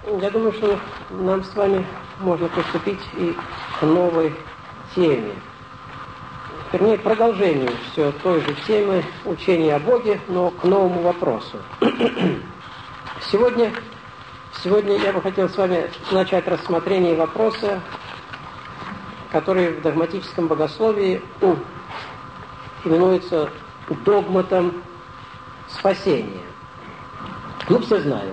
я думаю, что нам с вами можно приступить и к новой теме. Вернее, продолжению все той же темы учения о Боге, но к новому вопросу. Сегодня я бы хотел с вами начать рассмотрение вопроса, который в догматическом богословии именуется догматом спасения. Мы все знаем,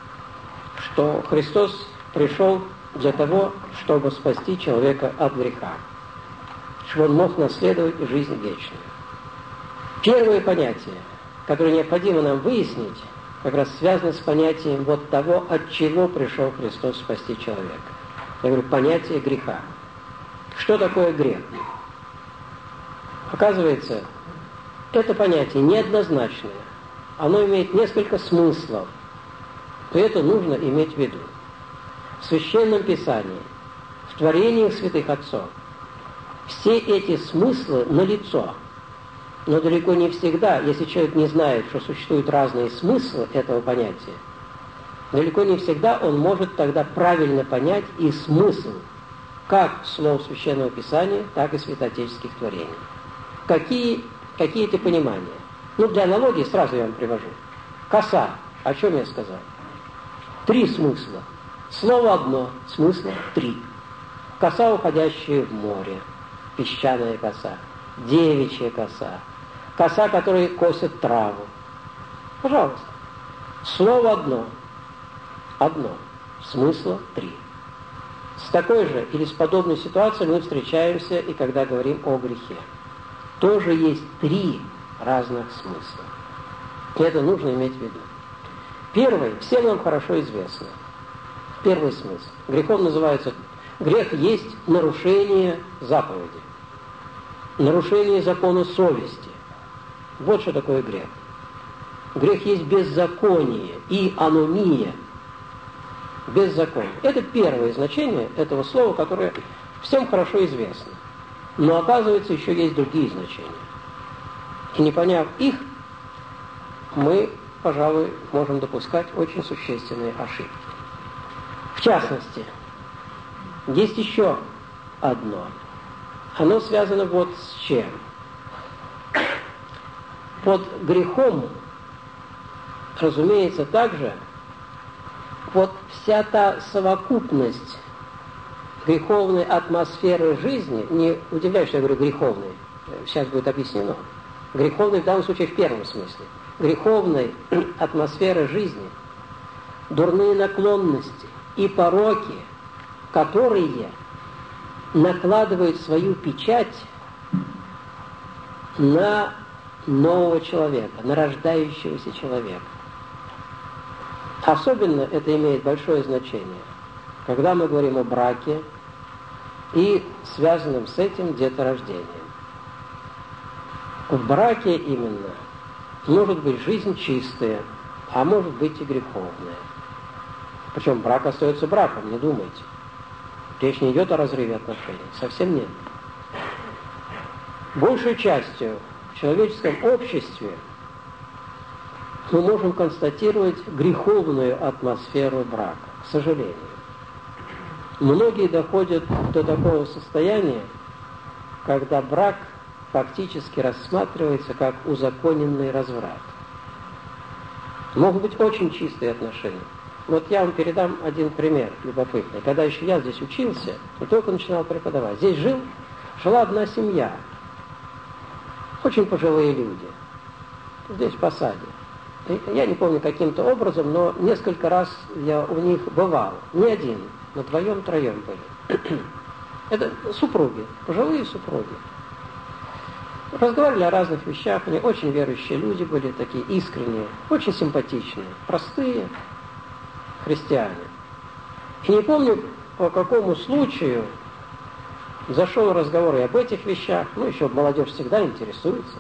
что Христос пришел для того, чтобы спасти человека от греха, чтобы он мог наследовать жизнь вечную. Первое понятие, которое необходимо нам выяснить, как раз связано с понятием вот того, от чего пришел Христос спасти человека. Я говорю, понятие греха. Что такое грех? Оказывается, это понятие неоднозначное. Оно имеет несколько смыслов. И это нужно иметь в виду. В Священном Писании, в творениях святых отцов, все эти смыслы налицо. Но далеко не всегда, если человек не знает, что существуют разные смыслы этого понятия, далеко не всегда он может тогда правильно понять и смысл как слов Священного Писания, так и святоотеческих творений. Какие это понимания? Для аналогии сразу я вам привожу. Коса. О чем я сказал? 3 смысла. Слово одно, смысла 3. Коса, уходящая в море. Песчаная коса. Девичья коса. Коса, которая косит траву. Пожалуйста. Слово одно. Одно. Смысла 3. С такой же или с подобной ситуацией мы встречаемся и когда говорим о грехе. Тоже есть 3 разных смысла. И это нужно иметь в виду. Первый, всем нам хорошо известно. Первый смысл. Грехом называется... Грех есть нарушение заповеди. Нарушение закона совести. Вот что такое грех. Грех есть беззаконие и аномия. Беззаконие. Это первое значение этого слова, которое всем хорошо известно. Но оказывается, еще есть другие значения. И не поняв их, мы, пожалуй, можем допускать очень существенные ошибки. В частности, есть еще одно. Оно связано вот с чем. Под грехом, разумеется, также вот вся та совокупность греховной атмосферы жизни, не удивляюсь, что я говорю греховной, сейчас будет объяснено. Греховной в данном случае в первом смысле. Греховной атмосферы жизни, дурные наклонности и пороки, которые накладывают свою печать на нового человека, на рождающегося человека. Особенно это имеет большое значение, когда мы говорим о браке и связанном с этим деторождением. В браке именно может быть жизнь чистая, а может быть и греховная. Причем брак остается браком, не думайте. Речь не идет о разрыве отношений, совсем нет. Большей частью в человеческом обществе мы можем констатировать греховную атмосферу брака, к сожалению. Многие доходят до такого состояния, когда брак фактически рассматривается как узаконенный разврат. Могут быть очень чистые отношения. Вот я вам передам один пример любопытный. Когда еще я здесь учился, и только начинал преподавать. Здесь жила одна семья. Очень пожилые люди. Здесь в посаде. Я не помню каким-то образом, но несколько раз я у них бывал. Не один, но 2-3 были. Это супруги, пожилые супруги. Разговаривали о разных вещах. Они очень верующие люди были, такие искренние, очень симпатичные, простые христиане. И не помню, по какому случаю зашел разговор и об этих вещах. Еще молодежь всегда интересуется.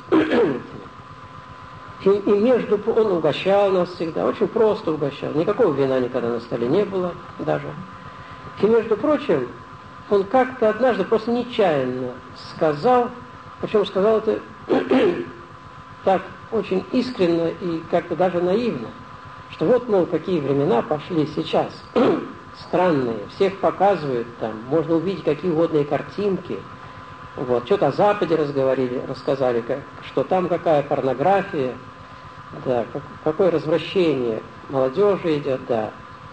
И он угощал нас всегда, очень просто угощал. Никакого вина никогда на столе не было даже. И, между прочим, он как-то однажды просто нечаянно сказал, причем сказал это так очень искренно и как-то даже наивно, что вот, мол, какие времена пошли сейчас. странные, всех показывают там, можно увидеть какие угодные картинки. Вот, что-то о Западе рассказали, что там какая порнография, да, какое развращение молодежи идет, да.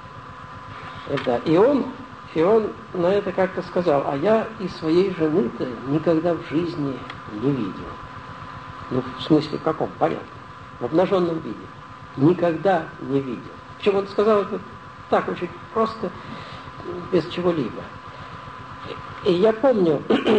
И он на это как-то сказал, а я и своей жены-то никогда в жизни не видел. Ну, в смысле, в каком? Понятно. В обнаженном виде. Никогда не видел. Причем он сказал это так, очень просто, без чего-либо. И я помню,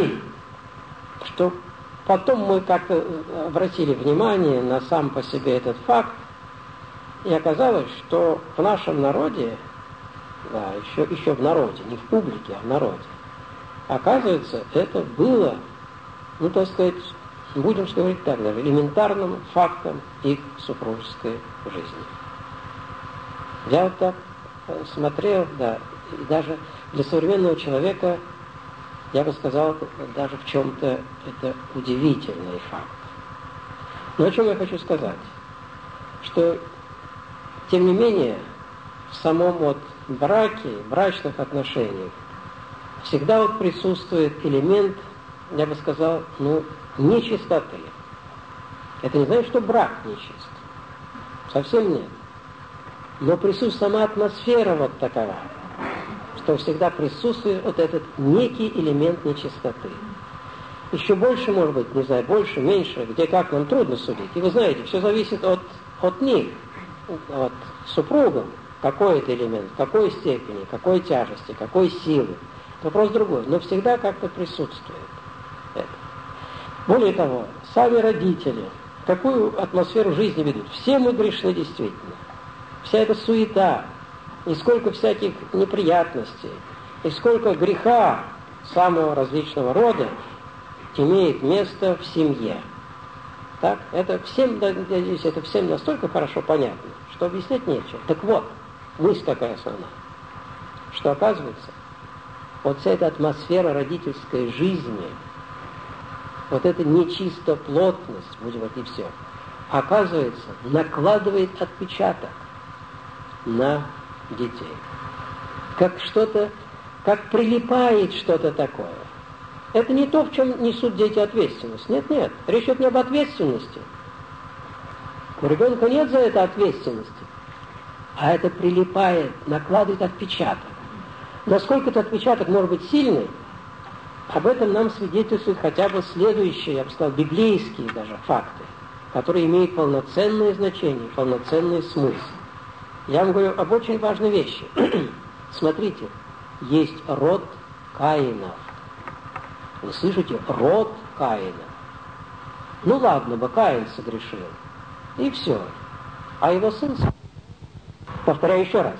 что потом мы как-то обратили внимание на сам по себе этот факт, и оказалось, что в нашем народе, да, еще в народе, не в публике, а в народе, оказывается, это было, ну, так сказать, будем говорить так даже, элементарным фактом их супружеской жизни. Я вот так смотрел, да, и даже для современного человека, я бы сказал, даже в чем-то это удивительный факт. Но о чем я хочу сказать? Что, тем не менее, в самом вот браке, брачных отношениях всегда вот присутствует элемент, я бы сказал, ну, нечистоты. Это не значит, что брак нечист. Совсем нет. Но присутствует сама атмосфера вот такова, что всегда присутствует вот этот некий элемент нечистоты. Еще больше, может быть, не знаю, больше, меньше, где как, нам трудно судить. И вы знаете, все зависит от них, от супругов, какой это элемент, в какой степени, какой тяжести, какой силы. Вопрос другой, но всегда как-то присутствует это. Более того, сами родители, какую атмосферу жизни ведут? Все мы грешны действительно. Вся эта суета, и сколько всяких неприятностей, и сколько греха самого различного рода имеет место в семье. Так? Это всем, надеюсь, это всем настолько хорошо понятно, что объяснять нечего. Так вот, мысль какая основная, что оказывается, вот вся эта атмосфера родительской жизни, вот эта нечистоплотность, будем говорить, и все, оказывается, накладывает отпечаток на детей. Как что-то, как прилипает что-то такое. Это не то, в чем несут дети ответственность. Нет. Речь идет не об ответственности. У ребенка нет за это ответственности. А это прилипает, накладывает отпечаток. Насколько этот отпечаток может быть сильный, об этом нам свидетельствуют хотя бы следующие, я бы сказал, библейские даже факты, которые имеют полноценное значение, полноценный смысл. Я вам говорю об очень важной вещи. Смотрите, есть род Каинов. Вы слышите? Род Каинов. Ну ладно бы, Каин согрешил. И все. А его сын... Повторяю еще раз.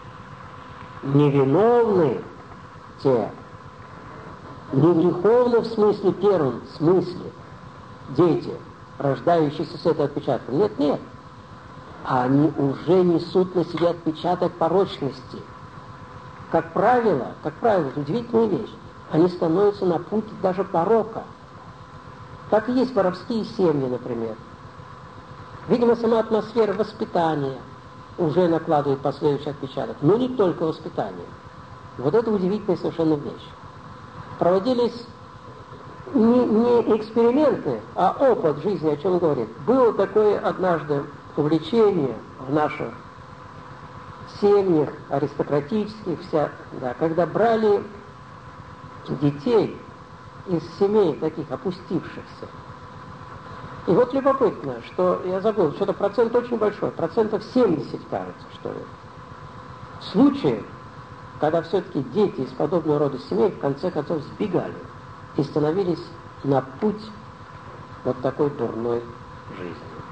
Невиновны те, не греховны в смысле первом, в смысле дети, рождающиеся с этой отпечатком. Нет. А они уже несут на себе отпечаток порочности. Как правило, это удивительная вещь, они становятся на путь даже порока. Так и есть воровские семьи, например. Видимо, сама атмосфера воспитания уже накладывает последующий отпечаток. Но не только воспитание. Вот это удивительная совершенно вещь. Проводились не эксперименты, а опыт жизни, о чем говорит. Было такое однажды увлечение в наших семьях аристократических, когда брали детей из семей таких опустившихся. И вот любопытно, что я забыл, что-то процент очень большой, 70%, кажется, что ли. Случаев, когда все-таки дети из подобного рода семей в конце концов сбегали и становились на путь вот такой дурной жизни.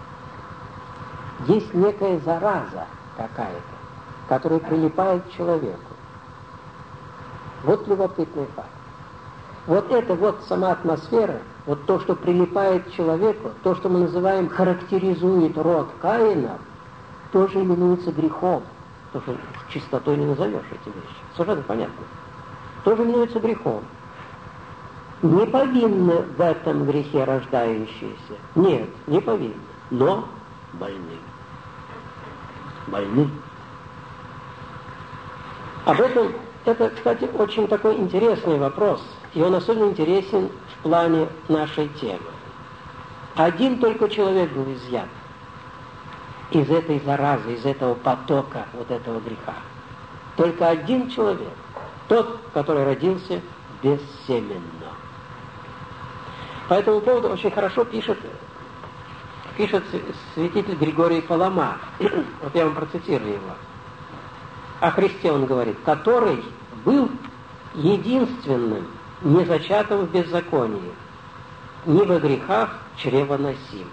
Есть некая зараза какая-то, которая прилипает к человеку. Вот любопытный факт. Вот это вот сама атмосфера, вот то, что прилипает к человеку, то, что мы называем, характеризует род Каина, тоже именуется грехом. Потому что чистотой не назовешь эти вещи. Совершенно понятно. Тоже именуется грехом. Не повинны в этом грехе рождающиеся. Нет, не повинны. Но больны. Об этом, это, кстати, очень такой интересный вопрос, и он особенно интересен в плане нашей темы. Один только человек был изъят из этой заразы, из этого потока вот этого греха. Только один человек, тот, который родился бессеменно. По этому поводу очень хорошо пишет святитель Григорий Палама. Вот я вам процитирую его. О Христе он говорит, который был единственным, не зачатым в беззаконии, ни во грехах чревоносим.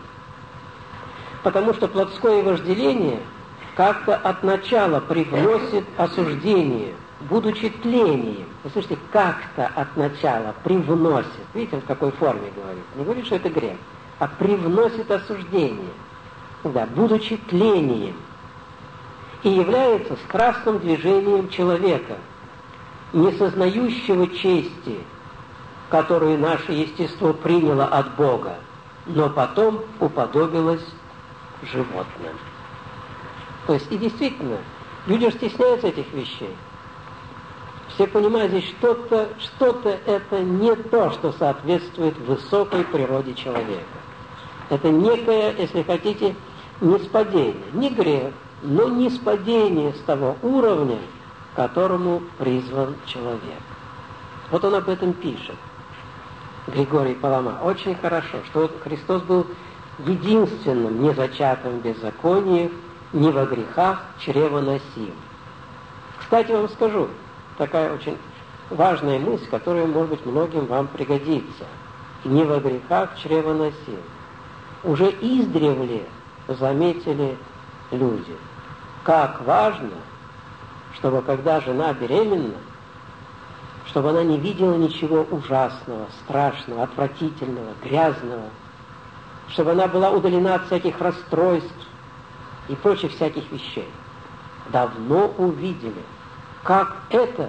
Потому что плотское вожделение как-то от начала привносит осуждение, будучи тлением. Вы слышите, как-то от начала привносит. Видите, в какой форме говорит? Не говорит, что это грех, а привносит осуждение, да, будучи тлением. И является страстным движением человека, не сознающего чести, которую наше естество приняло от Бога, но потом уподобилось животным. То есть, и действительно, люди стесняются этих вещей. Все понимают, здесь что-то это не то, что соответствует высокой природе человека. Это некое, если хотите, ниспадение, не грех, но ниспадение с того уровня, к которому призван человек. Вот он об этом пишет, Григорий Палама, очень хорошо, что Христос был единственным, не зачатым в беззаконии, не во грехах чревоносим. Кстати, вам скажу, такая очень важная мысль, которая, может быть, многим вам пригодится. Не во грехах чревоносим. Уже издревле заметили люди, как важно, чтобы когда жена беременна, чтобы она не видела ничего ужасного, страшного, отвратительного, грязного, чтобы она была удалена от всяких расстройств и прочих всяких вещей. Давно увидели, как это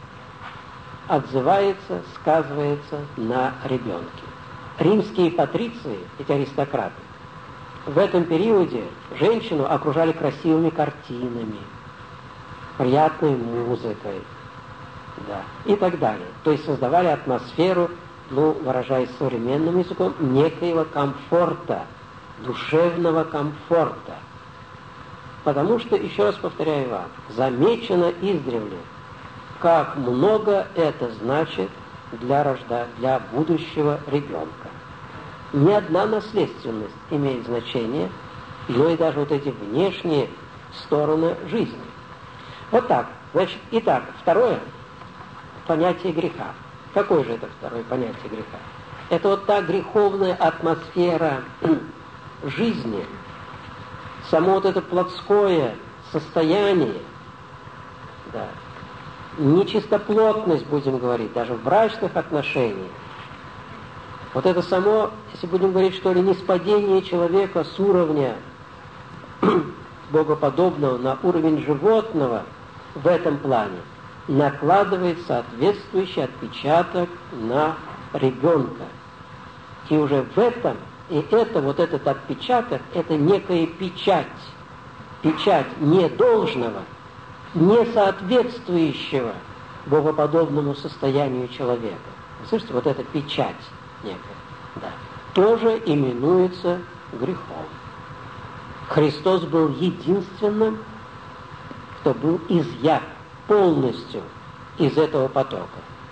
отзывается, сказывается на ребенке. Римские патриции, эти аристократы, в этом периоде женщину окружали красивыми картинами, приятной музыкой, да, и так далее. То есть создавали атмосферу, выражаясь современным языком, некоего комфорта, душевного комфорта. Потому что, еще раз повторяю вам, замечено издревле, как много это значит для будущего ребенка. Ни одна наследственность имеет значение, но и даже вот эти внешние стороны жизни. Вот так. Значит, итак, второе понятие греха. Какое же это второе понятие греха? Это вот та греховная атмосфера жизни, само вот это плотское состояние, да, нечистоплотность, будем говорить, даже в брачных отношениях. Вот это само, если будем говорить, что ли, ниспадение человека с уровня богоподобного на уровень животного в этом плане, накладывает соответствующий отпечаток на ребенка. И уже в этом, и это, вот этот отпечаток, это некая печать недолжного, не соответствующего богоподобному состоянию человека. Вы слышите, вот эта печать некая, да, тоже именуется грехом. Христос был единственным, кто был изъят полностью из этого потока.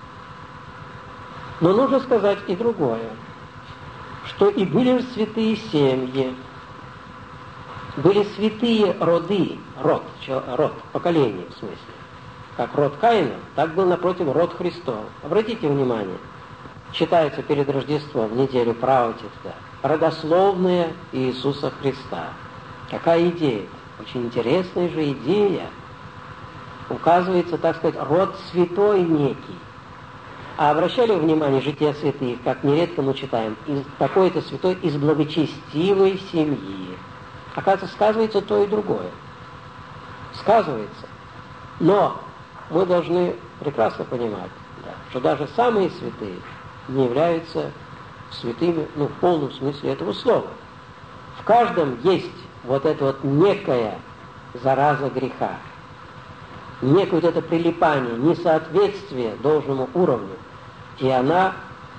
Но нужно сказать и другое, что и были же святые семьи, были святые роды, род, поколение в смысле. Как род Каина, так был напротив род Христов. Обратите внимание, читается перед Рождеством, в неделю правоти, родословная Иисуса Христа. Какая идея? Очень интересная же идея. Указывается, так сказать, род святой некий. А обращали внимание жития святых, как нередко мы читаем, такой-то святой из благочестивой семьи. Оказывается, сказывается то и другое. Сказывается. Но мы должны прекрасно понимать, да, что даже самые святые не являются святыми, в полном смысле этого слова. В каждом есть вот эта вот некая зараза греха. некое вот это прилипание, несоответствие должному уровню. И она,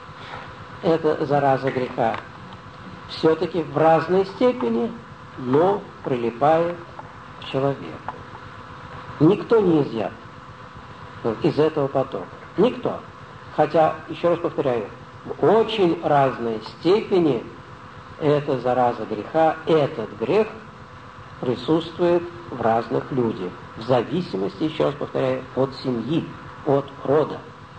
эта зараза греха, все-таки в разной степени, но прилипает к человеку. Никто не изъят из этого потока. Никто. Хотя, еще раз повторяю, в очень разной степени эта зараза греха, этот грех присутствует в разных людях. В зависимости, еще раз повторяю, от семьи, от рода.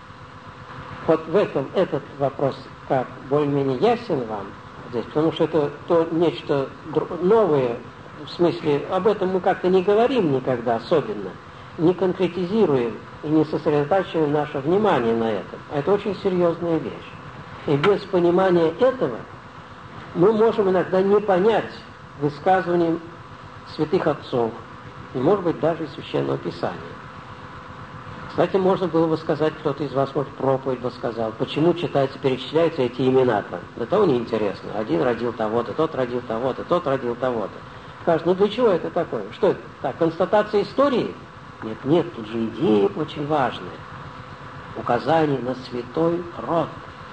Вот в этом этот вопрос как более-менее ясен вам здесь, потому что это то нечто новое, в смысле, об этом мы как-то не говорим никогда особенно, не конкретизируем и не сосредотачиваем наше внимание на этом. Это очень серьезная вещь. И без понимания этого мы можем иногда не понять высказываний святых отцов, и, может быть, даже и Священного Писания. Кстати, можно было бы сказать, кто-то из вас, может, проповедь бы сказал, почему читается, перечисляются эти имена-то. Да того неинтересно. Один родил того-то, тот родил того-то, тот родил того-то. Скажут, ну для чего это такое? Что это? Так, констатация истории? Нет, тут же идея очень важная. Указание на святой род.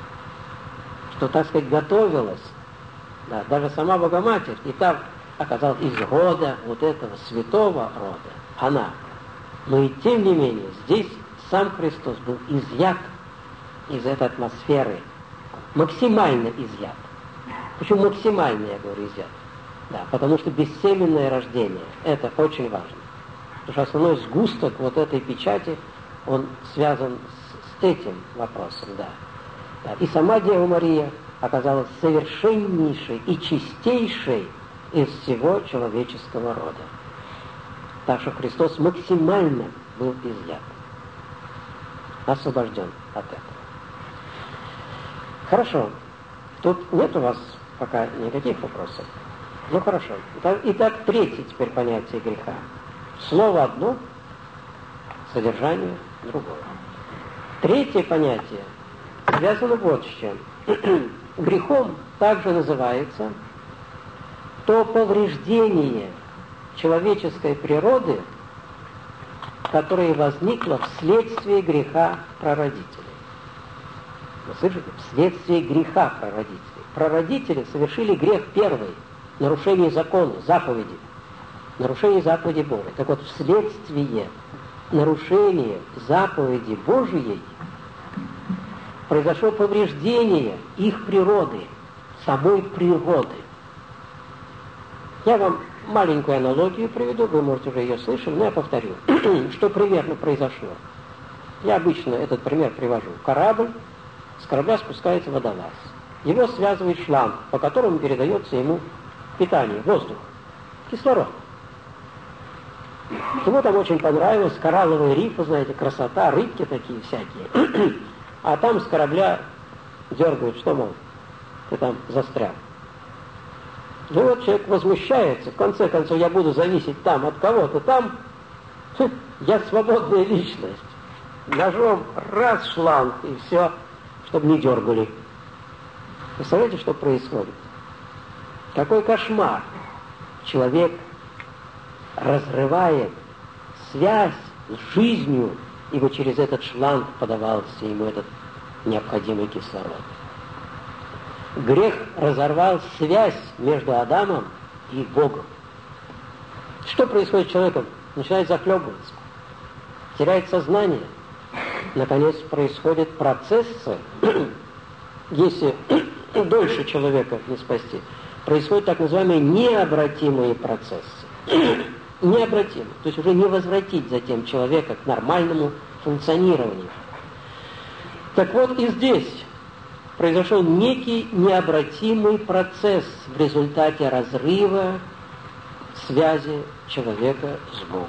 Что, так сказать, готовилась. Да, даже сама Богоматерь, и там оказалась из рода вот этого святого рода. Она. Но и тем не менее, здесь сам Христос был изъят из этой атмосферы. Максимально изъят. Почему максимально, я говорю, изъят? Да, потому что бессеменное рождение, это очень важно. Потому что основной сгусток вот этой печати, он связан с этим вопросом, да. И сама Дева Мария оказалась совершеннейшей и чистейшей из всего человеческого рода. Так что Христос максимально был изъят, освобожден от этого. Хорошо. Тут нет у вас пока никаких вопросов? Ну хорошо. Итак, третье теперь понятие греха. Слово одно, содержание другое. Третье понятие связано вот с чем. Грехом также называется то повреждение человеческой природы, которое возникло вследствие греха прародителей. Вы слышите? Вследствие греха прародителей. Прародители совершили грех первый, нарушение закона, заповеди. Нарушение заповеди Божией. Так вот, вследствие нарушения заповеди Божией произошло повреждение их природы, самой природы. Я вам маленькую аналогию приведу, вы, может, уже ее слышали, но я повторю, что примерно произошло. Я обычно этот пример привожу. Корабль, с корабля спускается водолаз. Его связывает шланг, по которому передается ему питание, воздух, кислород. Ему там очень понравилось, коралловые рифы, знаете, красота, рыбки такие всякие. А там с корабля дергают, что, мол, ты там застрял. Ну вот человек возмущается, в конце концов я буду зависеть там от кого-то там, я свободная личность. Ножом раз шланг и все, чтобы не дергали. Представляете, что происходит? Какой кошмар! Человек разрывает связь с жизнью, ибо через этот шланг подавался ему этот необходимый кислород. Грех разорвал связь между Адамом и Богом. Что происходит с человеком? Начинает захлебываться, теряет сознание. Наконец происходят процессы, если дольше человека не спасти, происходят так называемые необратимые процессы. Необратимые. То есть уже не возвратить затем человека к нормальному функционированию. Так вот и здесь произошел некий необратимый процесс в результате разрыва связи человека с Богом.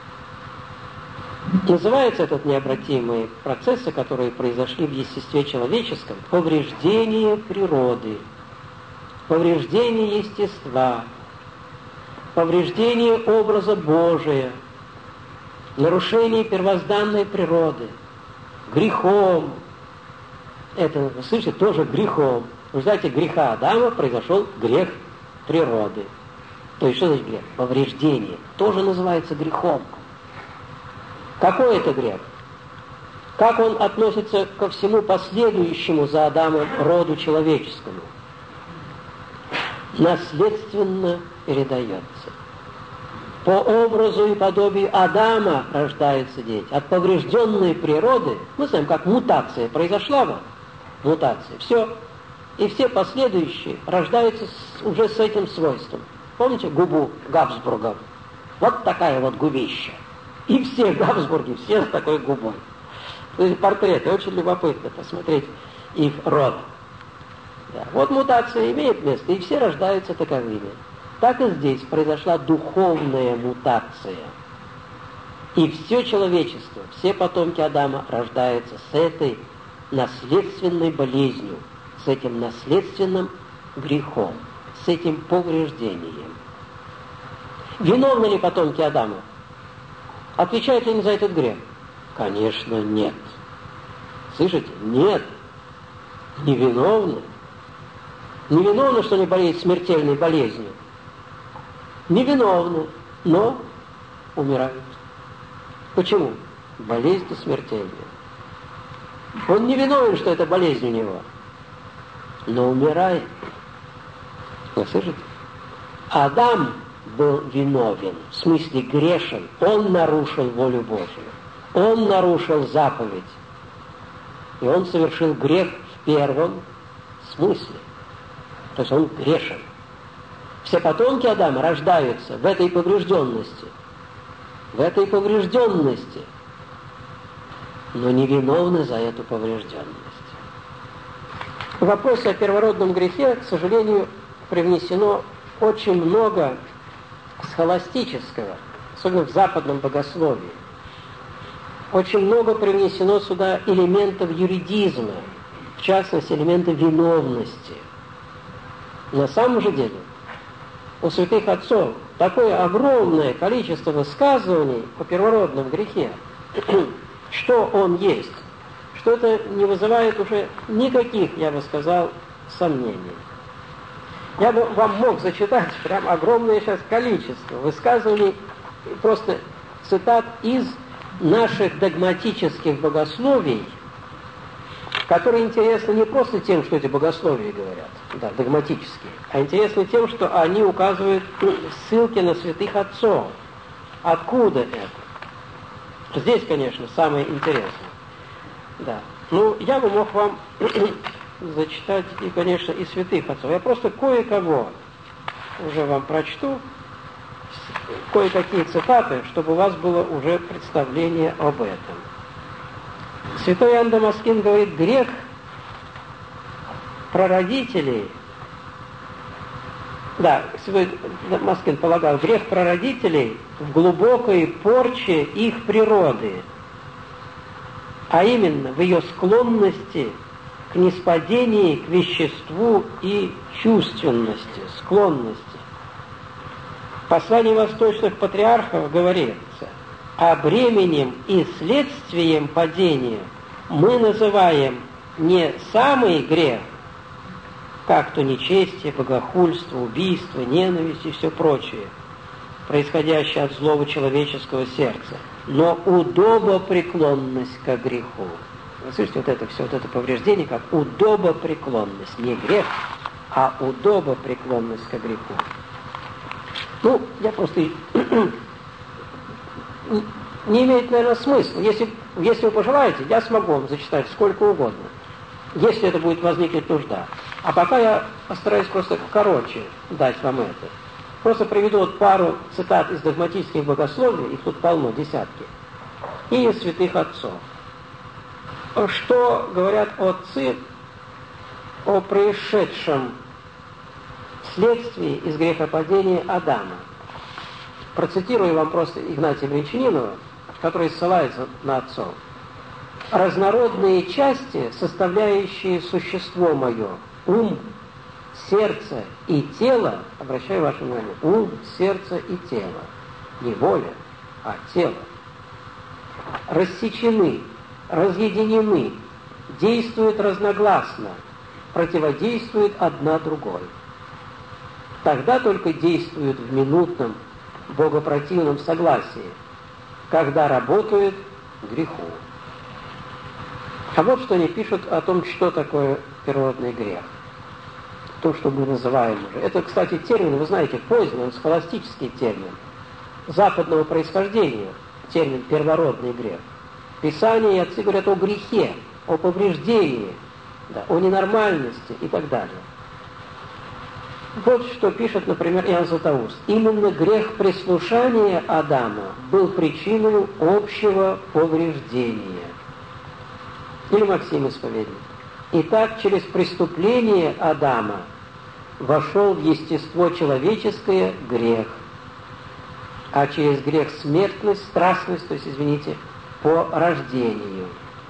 Называются этот необратимые процессы, которые произошли в естестве человеческом, повреждение природы, повреждение естества, повреждение образа Божия, нарушение первозданной природы, грехом. Это, вы слышите, тоже грехом. В результате греха Адама произошел грех природы. То есть что значит грех? Повреждение. Тоже называется грехом. Какой это грех? Как он относится ко всему последующему за Адамом роду человеческому? Наследственно передается. По образу и подобию Адама рождаются дети. От поврежденной природы, мы знаем, как мутация произошла, мутация, все. И все последующие рождаются уже с этим свойством. Помните губу Габсбургов? Вот такая вот губища. И все Габсбурги, все с такой губой. То есть портреты, очень любопытно посмотреть их род. Да. Вот мутация имеет место, и все рождаются таковыми. Так и здесь произошла духовная мутация. И все человечество, все потомки Адама рождаются с этой наследственной болезнью, с этим наследственным грехом, с этим повреждением. Виновны ли потомки Адама? Отвечают ли они за этот грех? Конечно, нет. Слышите? Нет. Невиновны. Невиновны, что они болеют смертельной болезнью. Невиновны, но умирают. Почему? Болезнь смертельная. Он не виновен, что это болезнь у него, но умирает. Вы слышите? Адам был виновен, в смысле грешен. Он нарушил волю Божию. Он нарушил заповедь. И он совершил грех в первом смысле. То есть он грешен. Все потомки Адама рождаются в этой поврежденности. В этой поврежденности. Но не виновны за эту поврежденность. В вопросе о первородном грехе, к сожалению, привнесено очень много схоластического, особенно в западном богословии. Очень много привнесено сюда элементов юридизма, в частности, элементов виновности. На самом же деле, у святых отцов такое огромное количество высказываний о первородном грехе, что он есть, что это не вызывает уже никаких, я бы сказал, сомнений. Я бы вам мог зачитать прям огромное сейчас количество высказываний, просто цитат из наших догматических богословий, которые интересны не просто тем, что эти богословия говорят, да, догматические, а интересны тем, что они указывают ссылки на святых отцов. Откуда это? Здесь, конечно, самое интересное. Да. Ну, я бы мог вам зачитать и, конечно, и святых отцов. Я просто кое-кого уже вам прочту, кое-какие цитаты, чтобы у вас было уже представление об этом. Святой Иоанн Дамаскин говорит, грех прародителей, да, святой Дамаскин полагал, грех прародителей в глубокой порче их природы, а именно в ее склонности к ниспадению к веществу и чувственности, склонности. В послании восточных патриархов говорится, а бременем и следствием падения мы называем не самый грех, как то нечестие, богохульство, убийство, ненависть и все прочее, происходящее от злого человеческого сердца, но удобопреклонность к греху. Вы слышите, вот это все, вот это повреждение, как удобопреклонность, не грех, а удобопреклонность к греху. Ну, я просто не имеет, наверное, смысла. Если вы пожелаете, я смогу вам зачитать сколько угодно, если это будет возникнуть нужда. А пока я постараюсь просто короче дать вам это. Просто приведу вот пару цитат из догматических богословий, их тут полно, десятки, и из святых отцов. Что говорят отцы о происшедшем вследствие из грехопадения Адама. Процитирую вам просто Игнатия Брянчанинова, который ссылается на отцов. «Разнородные части, составляющие существо мое, ум, сердце и тело, обращаю ваше внимание, ум, сердце и тело, не воля, а тело, рассечены, разъединены, действуют разногласно, противодействуют одна другой. Тогда только действуют в минутном, богопротивном согласии, когда работают греху. А вот что они пишут о том, что такое первородный грех. То, что мы называем уже. Это, кстати, термин, вы знаете, поздний, он схоластический термин, западного происхождения, термин первородный грех. Писание и отцы говорят о грехе, о повреждении, да, о ненормальности и так далее. Вот что пишет, например, Иоанн Златоуст. Именно грех прислушания Адама был причиной общего повреждения. Или Максим Исповедник. Итак, через преступление Адама вошел в естество человеческое грех, а через грех смертность, страстность, то есть, извините, по рождению.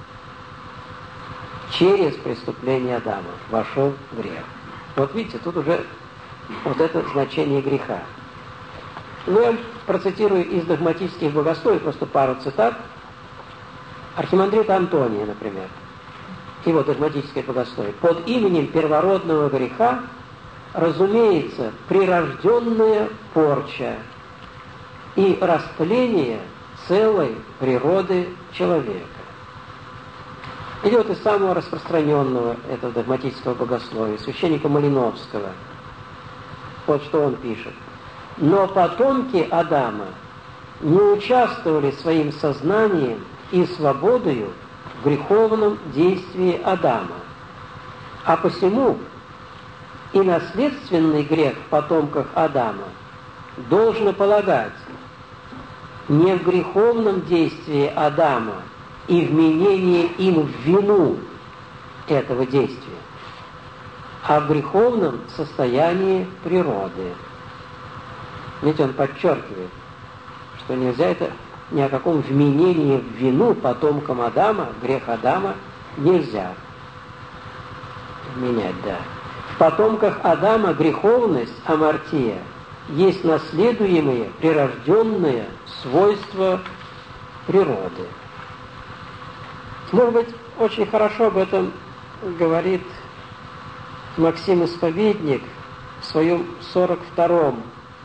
Через преступление Адама вошел грех. Вот видите, тут уже вот это значение греха. Ну, я процитирую из догматических богословий просто пару цитат. Архимандрита Антония, например, его догматическое богословие. Под именем первородного греха разумеется прирожденная порча и растление целой природы человека. Идет из самого распространенного этого догматического богословия, священника Малиновского. Вот что он пишет. Но потомки Адама не участвовали своим сознанием и свободою в греховном действии Адама, а посему и наследственный грех в потомках Адама должно полагать не в греховном действии Адама и вменении им в вину этого действия, а в греховном состоянии природы. Ведь он подчеркивает, что нельзя это ни о каком вменении в вину потомкам Адама, грех Адама, нельзя вменять, да. В потомках Адама греховность, амартия, есть наследуемые, прирожденные свойства природы. Может быть, очень хорошо об этом говорит Максим Исповедник в своем 42-м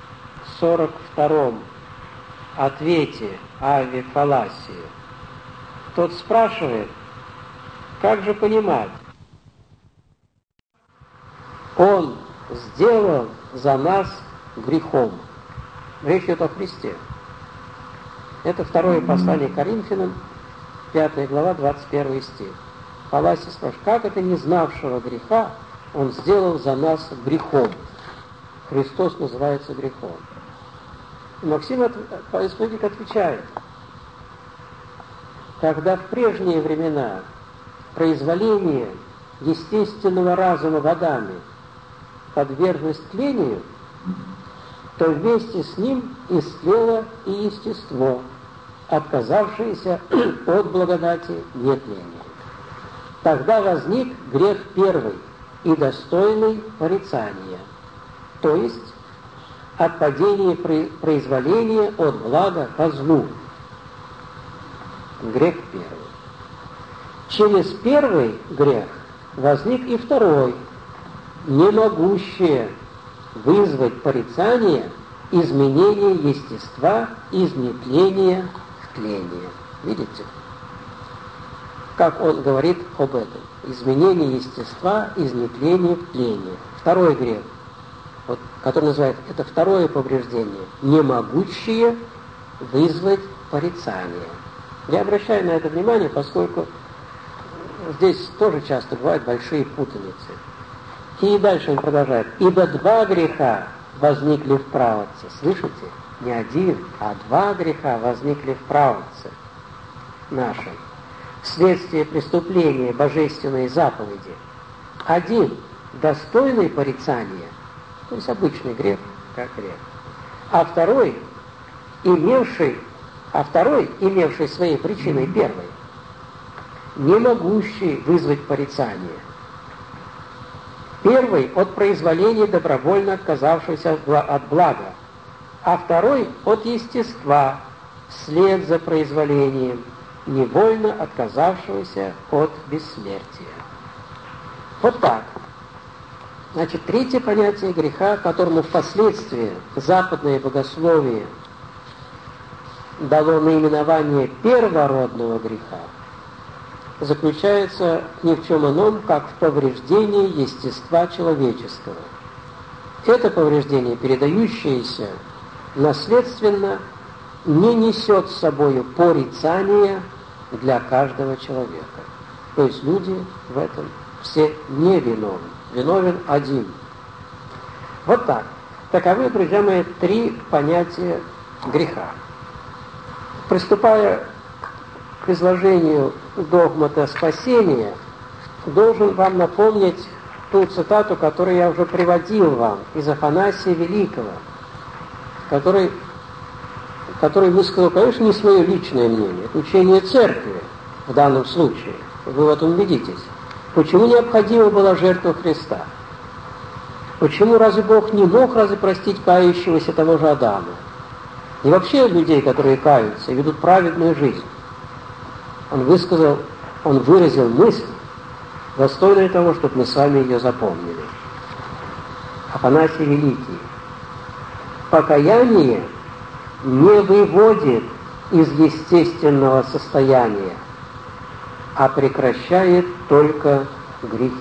ответе Аве Фаласии. Тот спрашивает, как же понимать? Он сделал за нас грехом. Речь идет о Христе. Это второе послание Коринфянам, 5 глава, 21 стих. Фаласий спрашивает, как это не знавшего греха он сделал за нас грехом? Христос называется грехом. И Максим Исповедник отвечает, когда в прежние времена произволение естественного разума в Адаме подверглось тлению, то вместе с ним истлело и естество, отказавшееся от благодати нетления. Тогда возник грех первый и достойный порицания, то есть отпадение произволения от блага ко злу. Грех первый. Через первый грех возник и второй, не могущее вызвать порицание изменение естества из нетления в тление. Видите? Как он говорит об этом. Изменение естества из нетления в тление. Второй грех, вот, который называется, это второе повреждение, не могущее вызвать порицание. Я обращаю на это внимание, поскольку здесь тоже часто бывают большие путаницы. И дальше он продолжает. Ибо два греха возникли в правоце. Слышите? Не один, а два греха возникли в правоце нашем. Вследствие преступления божественной заповеди. Один достойный порицания, то есть обычный грех, как грех. А второй, имевший своей причиной первой, не могущий вызвать порицание. Первый от произволения добровольно отказавшегося от блага, а второй от естества, вслед за произволением, невольно отказавшегося от бессмертия. Вот так. Значит, третье понятие греха, которому впоследствии западное богословие дало наименование первородного греха, заключается ни в чем ином, как в повреждении естества человеческого. Это повреждение, передающееся наследственно, не несет с собой порицания для каждого человека. То есть люди в этом все не виновны. Виновен один. Вот так. Таковы, друзья мои, три понятия греха. Приступая к изложению догмата спасения, должен вам напомнить ту цитату, которую я уже приводил вам из Афанасия Великого, который высказал, конечно, не свое личное мнение, это учение церкви в данном случае. Вы в этом убедитесь. Почему необходима была жертва Христа? Почему разве Бог не мог простить кающегося того же Адама? И вообще людей, которые каются и ведут праведную жизнь. Он выразил мысль, достойную того, чтобы мы с вами ее запомнили. Афанасий Великий. Покаяние не выводит из естественного состояния, а прекращает только грехи.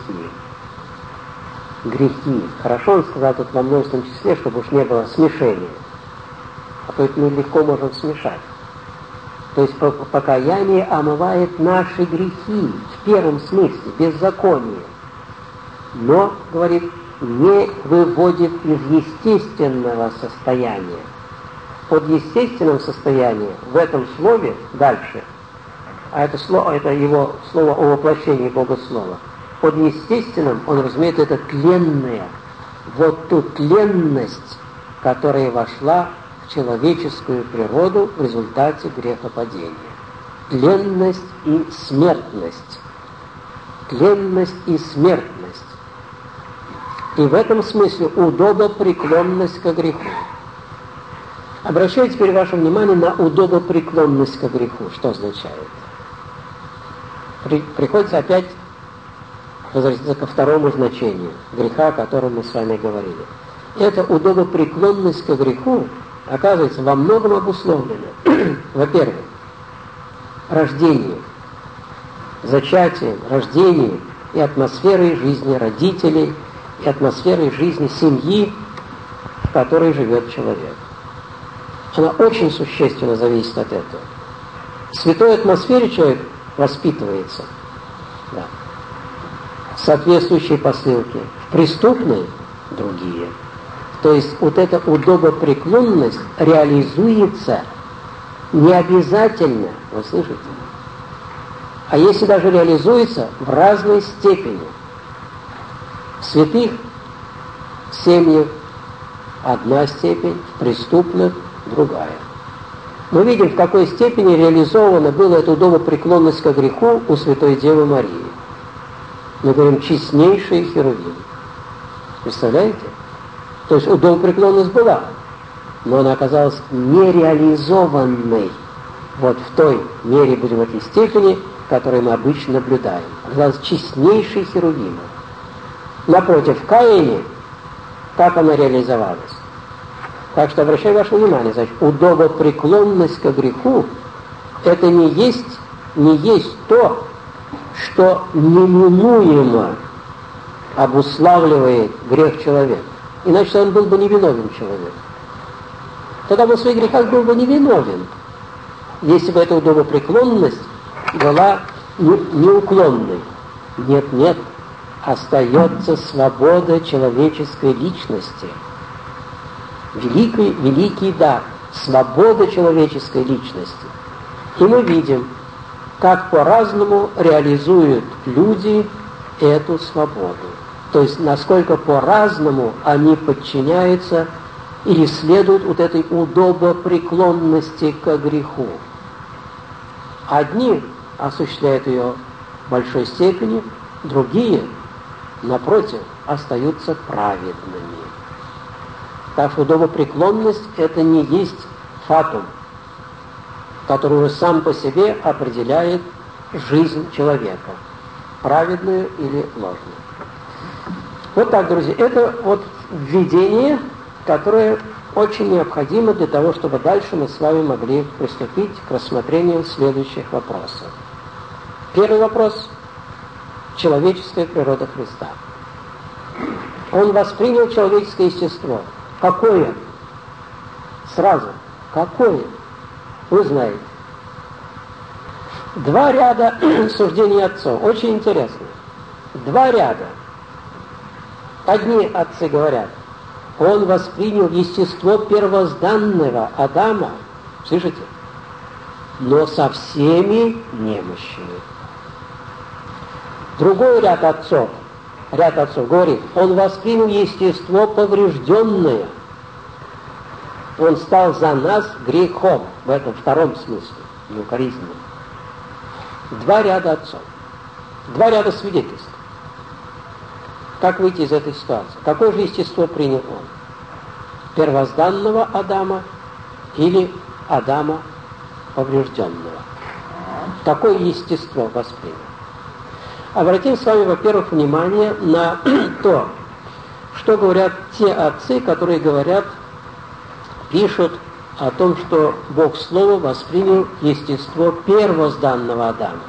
Грехи. Хорошо он сказал тут во множественном числе, чтобы уж не было смешения. А то это мы легко можем смешать. То есть покаяние омывает наши грехи в первом смысле, беззаконие. Но, говорит, не выводит из естественного состояния. Под естественным состоянием в этом слове дальше, а это его слово о воплощении Бога Слова, под естественным он разумеет это тленное, вот ту тленность, которая вошла в человеческую природу в результате грехопадения. Тленность и смертность. Тленность и смертность. И в этом смысле удобопреклонность ко греху. Обращаю теперь ваше внимание на удобопреклонность ко греху. Что означает? Приходится опять возвратиться ко второму значению греха, о котором мы с вами говорили. Эта удобопреклонность ко греху оказывается во многом обусловлена. Во-первых, рождением, зачатием, рождением и атмосферой жизни родителей, и атмосферой жизни семьи, в которой живет человек. Она очень существенно зависит от этого. В святой атмосфере человек воспитывается. Да. Соответствующие посылки. В преступной – другие. То есть вот эта удобопреклонность реализуется не обязательно, вы слышите? А если даже реализуется, в разной степени. В святых семьях одна степень, в преступных другая. Мы видим, в какой степени реализована была эта удобопреклонность ко греху у Святой Девы Марии. Мы говорим, честнейшие херувимы. Представляете? То есть удобопреклонность была, но она оказалась нереализованной вот в той мере, будем в этой степени, которую мы обычно наблюдаем. Оказалась честнейшей херувимой. Напротив, в Каине, как она реализовалась? Так что обращаю ваше внимание, значит, удобопреклонность ко греху – это не есть то, что неминуемо обуславливает грех человека. Иначе он был бы невиновен человек. Тогда бы в своих грехах был бы невиновен, если бы эта удобопреклонность была неуклонной. Нет, остается свобода человеческой личности. Великий дар, свобода человеческой личности. И мы видим, как по-разному реализуют люди эту свободу. То есть, насколько по-разному они подчиняются или следуют вот этой удобопреклонности к греху. Одни осуществляют ее в большой степени, другие, напротив, остаются праведными. Так что удобопреклонность – это не есть фатум, который уже сам по себе определяет жизнь человека, праведную или ложную. Вот так, друзья, это вот введение, которое очень необходимо для того, чтобы дальше мы с вами могли приступить к рассмотрению следующих вопросов. Первый вопрос – человеческая природа Христа. Он воспринял человеческое естество. Какое? Сразу. Какое? Вы знаете. Два ряда суждений отцов. Очень интересно. Два ряда. Одни отцы говорят, он воспринял естество первозданного Адама, слышите? Но со всеми немощами. Другой ряд отцов говорит, он воспринял естество поврежденное. Он стал за нас грехом, в этом втором смысле, неукоризненном. Два ряда отцов, два ряда свидетельств. Как выйти из этой ситуации? Какое же естество принял он? Первозданного Адама или Адама поврежденного? Какое естество воспринял? Обратим с вами, во-первых, внимание на то, что говорят те отцы, которые говорят, пишут о том, что Бог Слово воспринял естество первозданного Адама.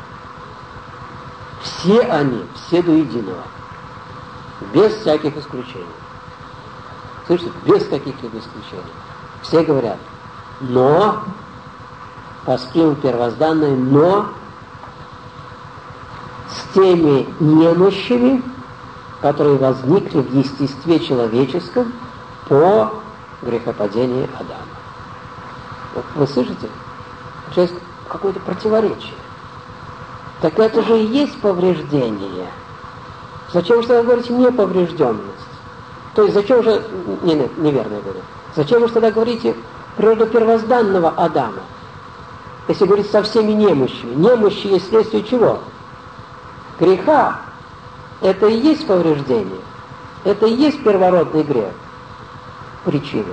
Все они, все до единого, без всяких исключений. Слышите, без каких-либо исключений. Все говорят, но, воспринял первозданное, но с теми немощами, которые возникли в естестве человеческом по грехопадению Адама. Вот вы слышите? Сейчас какое-то противоречие. Так это же и есть повреждение. Зачем же тогда говорите неповрежденность? То есть зачем же... неверно я говорю. Зачем же тогда говорите природу первозданного Адама? Если говорить со всеми немощами. Немощи есть следствие чего? Греха. Это и есть повреждение. Это и есть первородный грех. Причина.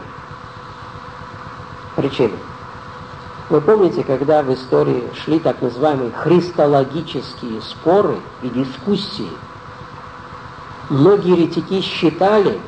Вы помните, когда в истории шли так называемые христологические споры и дискуссии, многие еретики считали,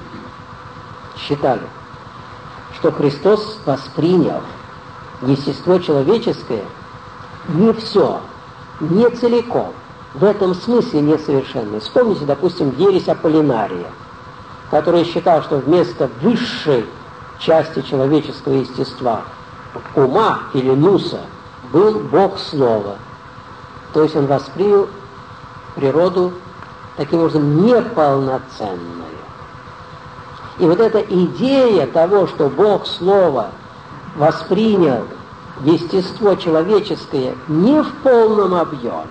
что Христос воспринял естество человеческое не все, не целиком, в этом смысле несовершенное. Вспомните, допустим, ересь Аполлинария, который считал, что вместо высшей части человеческого естества, ума или нуса, был Бог Слова. То есть он воспринял природу таким образом неполноценную. И вот эта идея того, что Бог Слово воспринял естество человеческое не в полном объеме,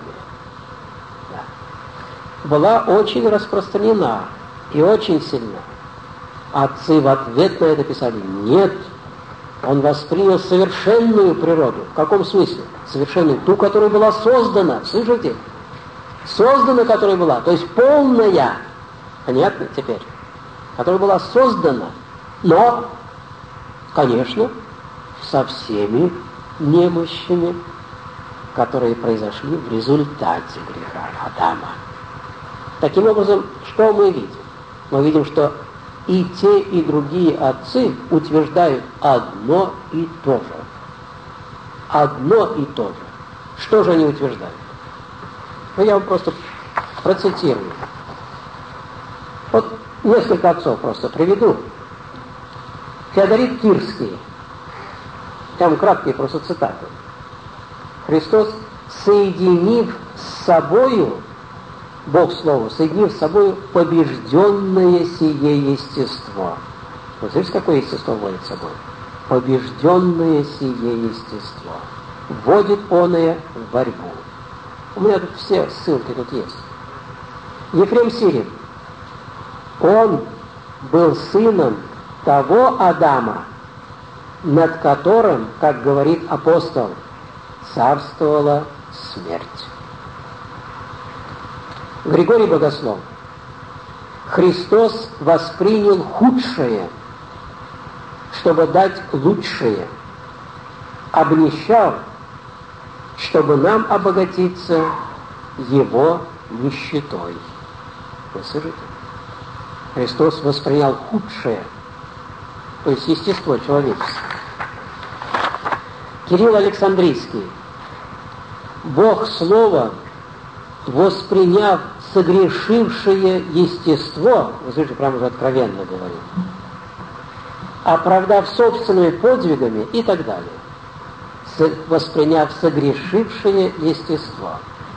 была очень распространена и очень сильна. Отцы в ответ на это писали: нет, он воспринял совершенную природу. В каком смысле? Совершенную, ту, которая была создана. Слышите? Создана, которая была, то есть полная. Понятно теперь? Которая была создана, но, конечно, со всеми немощами, которые произошли в результате греха Адама. Таким образом, что мы видим? Мы видим, что и те, и другие отцы утверждают одно и то же. Одно и то же. Что же они утверждают? Ну, я вам просто процитирую. Вот несколько отцов просто приведу. Феодорит Кирский. Там краткие просто цитаты. Христос, соединив с собою, Бог Слово, соединив с собой побежденное сие естество. Вот видите, какое естество вводит с собой? Побежденное сие естество. Вводит оное в борьбу. У меня тут все ссылки тут есть. Ефрем Сирин. Он был сыном того Адама, над которым, как говорит апостол, царствовала смерть. Григорий Богослов. Христос воспринял худшее, чтобы дать лучшее. Обнищал, чтобы нам обогатиться Его нищетой. Вы слышите? Христос воспринял худшее, то есть естество человеческое. Кирилл Александрийский. Бог Слово, восприняв согрешившее естество, вы слышите, прямо уже откровенно говорит, оправдав собственными подвигами и так далее, восприняв согрешившее естество.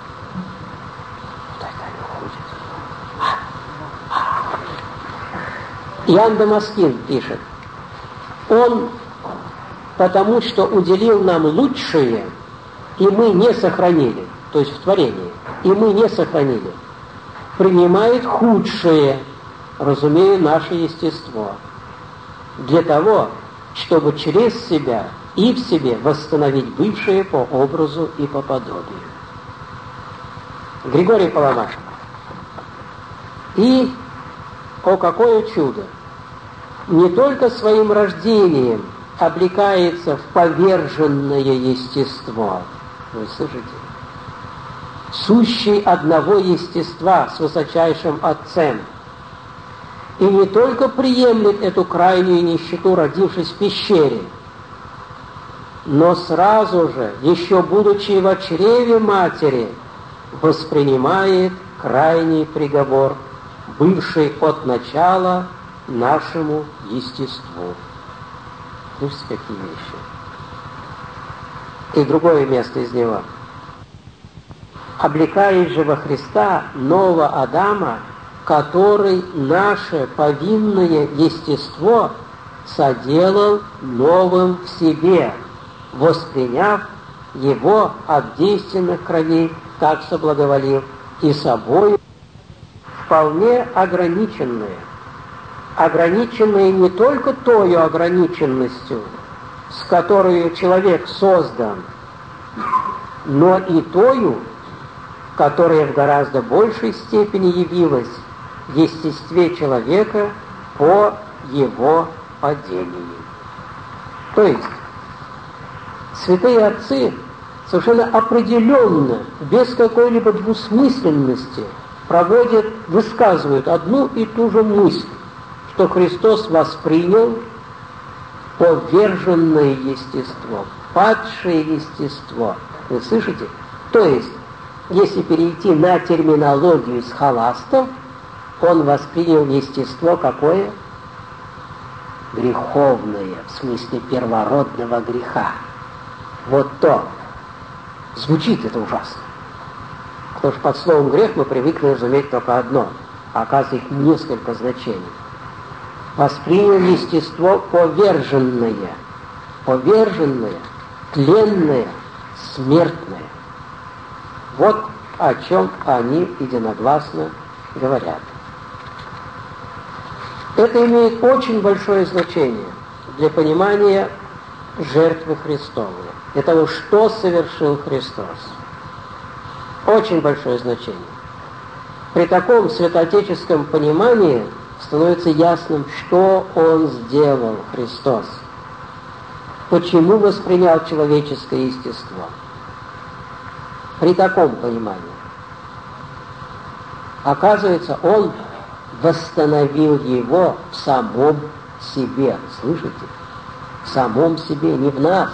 Иоанн Дамаскин пишет: Он, потому что уделил нам лучшее, и мы не сохранили, то есть в творении, и мы не сохранили, принимает худшее, разумея наше естество, для того, чтобы через себя и в себе восстановить бывшее по образу и по подобию. Григорий Паламар. И, о какое чудо, не только своим рождением облекается в поверженное естество, вы слышите, сущий одного естества с высочайшим Отцем, и не только приемлет эту крайнюю нищету, родившись в пещере, но сразу же, еще будучи во чреве матери, воспринимает крайний приговор, бывший от начала нашему естеству. Слышите, какие вещи. И другое место из него. Облекаясь же во Христа нового Адама, который наше повинное естество соделал новым в себе, восприняв его от действенных кровей, так соблаговолив, и собой вполне ограниченное не только тою ограниченностью, с которой человек создан, но и тою, которая в гораздо большей степени явилась в естестве человека по его падению. То есть святые отцы совершенно определенно, без какой-либо двусмысленности высказывают одну и ту же мысль, что Христос воспринял поверженное естество, падшее естество. Вы слышите? То есть, если перейти на терминологию схоластов, он воспринял естество какое? Греховное, в смысле первородного греха. Вот то. Звучит это ужасно. Потому что под словом грех мы привыкли разуметь только одно, а оказывается их несколько значений. Воспринял естество поверженное, тленное, смертное. Вот о чем они единогласно говорят. Это имеет очень большое значение для понимания жертвы Христовой, для того, что совершил Христос. Очень большое значение. При таком святоотеческом понимании становится ясным, что Он сделал, Христос. Почему воспринял человеческое естество. При таком понимании. Оказывается, Он восстановил его в самом себе. Слышите? В самом себе, не в нас,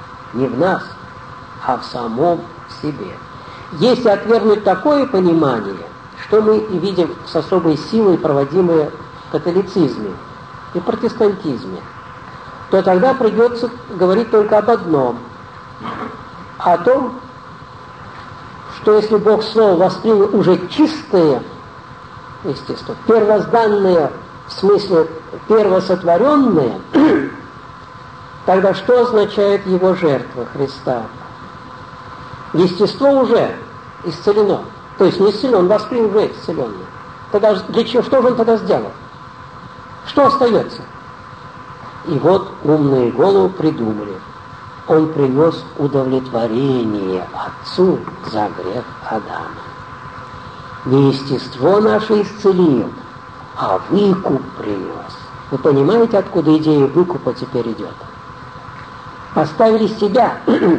а в самом себе. Если отвергнуть такое понимание, что мы и видим с особой силой, проводимое в католицизме и протестантизме, то тогда придется говорить только об одном. О том, что если Бог Слово воспринял уже чистое естество, первозданное, в смысле первосотворенное, тогда что означает Его жертва Христа? Естество уже исцелено. То есть не исцелен, Он воспринял уже исцеленное. Тогда для чего? Что же Он тогда сделал? Что остается? И вот умные головы придумали. Он принес удовлетворение Отцу за грех Адама. Не естество наше исцелил, а выкуп принес. Вы понимаете, откуда идея выкупа теперь идет? Поставили себя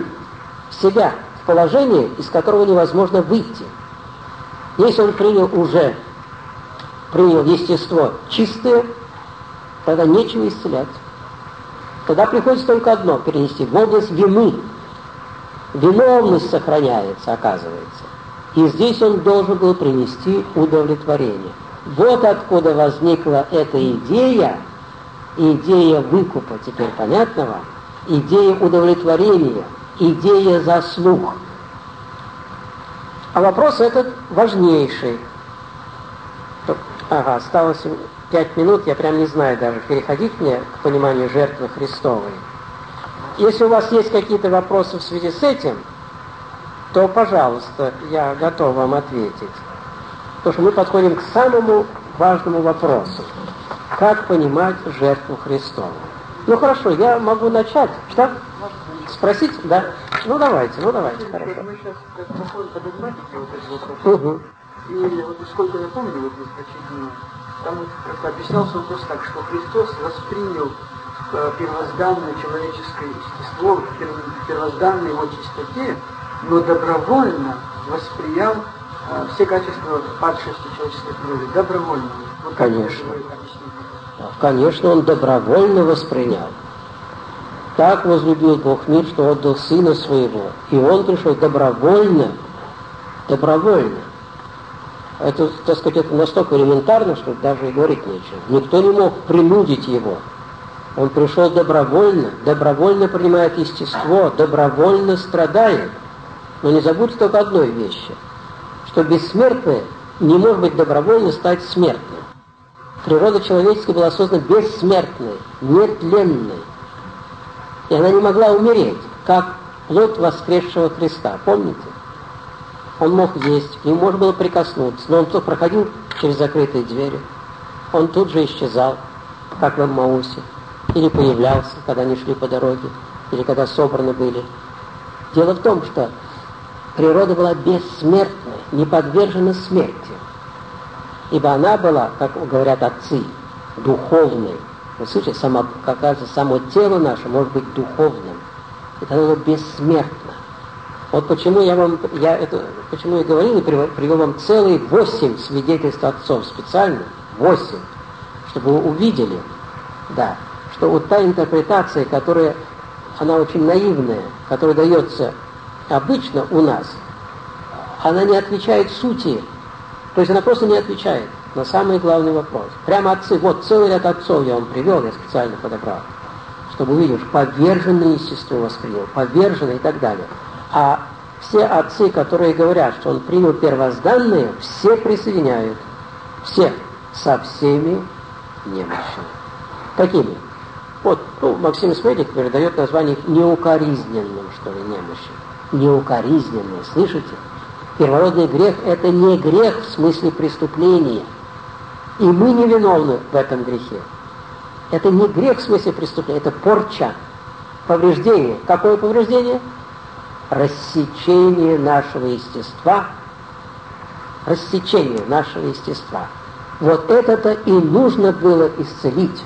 в положение, из которого невозможно выйти. Если он принял естество чистое, тогда нечего исцелять. Тогда приходится только одно перенести в область вины. Виновность сохраняется, оказывается. И здесь он должен был принести удовлетворение. Вот откуда возникла эта идея выкупа, теперь понятного, идея удовлетворения, идея заслуг. А вопрос этот важнейший. Ага, осталось 5 минут, я прям не знаю даже, переходить мне к пониманию жертвы Христовой. Если у вас есть какие-то вопросы в связи с этим, то, пожалуйста, я готов вам ответить. Потому что мы подходим к самому важному вопросу. Как понимать жертву Христову? Ну хорошо, я могу начать. Что? Спросить? Да? Ну давайте, хорошо. Мы сейчас проходим по догматике вот этот вопрос. И вот насколько я помню, вот из прочтения, там как-то объяснялся вопрос так, что Христос воспринял первозданное человеческое естество в первозданной его чистоте, но добровольно восприял все качества падшести человеческой природы. Добровольно. Вот конечно. Конечно, он добровольно воспринял. Так возлюбил Бог мир, что отдал Сына Своего. И Он пришел добровольно. Это, так сказать, это настолько элементарно, что даже и говорить нечего. Никто не мог принудить Его. Он пришел добровольно принимает естество, добровольно страдает. Но не забудьте только одной вещи, что бессмертное не может быть добровольно стать смертным. Природа человеческая была создана бессмертной, нетленной. И она не могла умереть, как плоть воскресшего Христа. Помните? Он мог есть, к нему можно было прикоснуться, но он то проходил через закрытые двери. Он тут же исчезал, как в Эммаусе, или появлялся, когда они шли по дороге, или когда собраны были. Дело в том, что природа была бессмертной, не подвержена смерти. Ибо она была, как говорят отцы, духовной. Вы слышите, оказывается, само тело наше может быть духовным. Это оно бессмертно. Вот почему почему я говорил и привел вам целые 8 свидетельств отцов специально, 8, чтобы вы увидели, да, что вот та интерпретация, она очень наивная, которая дается обычно у нас, она не отвечает сути. То есть она просто не отвечает на самый главный вопрос. Прямо отцы, вот целый ряд отцов я вам привел, я специально подобрал, чтобы увидеть, поверженное естество воспринял, поверженное и так далее. А все отцы, которые говорят, что он принял первозданные, все присоединяют. Все. Со всеми немощами. Какими? Вот, Максим Смелик передает название неукоризненным, что ли, немощи. Неукоризненные, слышите? Первородный грех – это не грех в смысле преступления. И мы не виновны в этом грехе. Это не грех в смысле преступления, это порча, повреждение. Какое повреждение? Рассечение нашего естества. Рассечение нашего естества. Вот это-то и нужно было исцелить.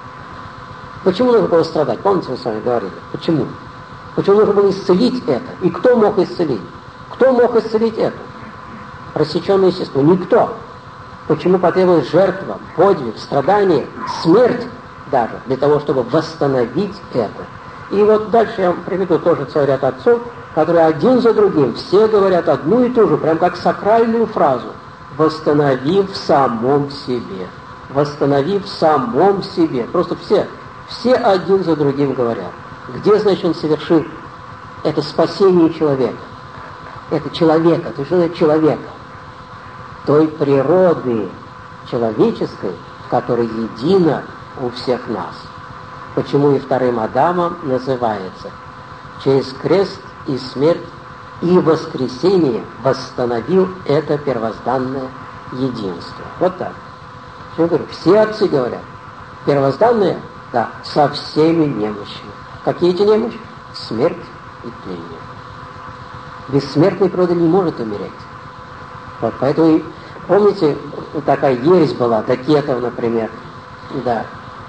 Почему нужно было страдать? Помните, мы с вами говорили? Почему? Почему нужно было исцелить это? И кто мог исцелить? Кто мог исцелить это? Рассеченное естество. Никто. Почему потребовалась жертва, подвиг, страдание, смерть даже, для того, чтобы восстановить это? И вот дальше я вам приведу тоже целый ряд отцов, которые один за другим все говорят одну и ту же, прям как сакральную фразу. Восстанови в самом себе. Восстанови в самом себе. Просто все один за другим говорят. Где, значит, он совершил это спасение человека? Это человека, то есть это человека. Той природы человеческой, которая едина у всех нас. Почему и вторым Адамом называется? Через крест и смерть и воскресение восстановил это первозданное единство. Вот так. Я говорю, все отцы говорят, первозданное, да, со всеми немощами. Какие эти немощи? Смерть и тление. Бессмертная природа не может умереть. Вот, поэтому, помните, такая ересь была, Докетов, например, да,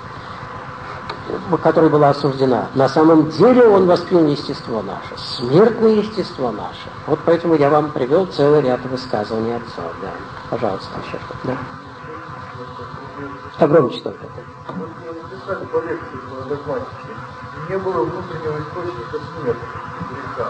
которая была осуждена. На самом деле он воспринял естество наше, смертное естество наше. Вот поэтому я вам привел целый ряд высказываний отцов. Да. Пожалуйста, еще что-то. Да. Погромче только. не было внутреннего источника смерти, греха.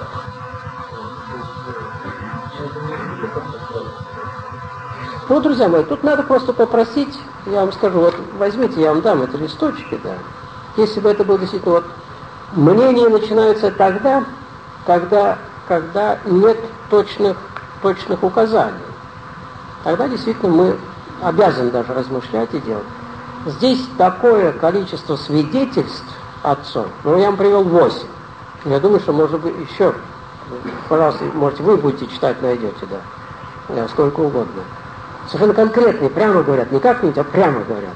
Ну, друзья мои, тут надо просто попросить, я вам скажу, вот возьмите, я вам дам эти листочки, да. Если бы это было действительно вот мнение начинается тогда, когда нет точных указаний. Тогда действительно мы обязаны даже размышлять и делать. Здесь такое количество свидетельств отцов, ну, я вам привел 8. Я думаю, что, может быть, еще, пожалуйста, можете, вы будете читать, найдете, да, сколько угодно. Совершенно конкретные, прямо говорят, не как-нибудь, а прямо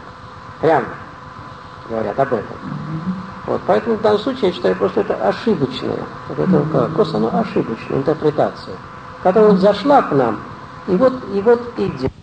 говорят об этом. Вот, поэтому в данном случае я считаю, просто это ошибочная, вот это, просто оно ошибочная интерпретация, которая вот зашла к нам, и вот идет.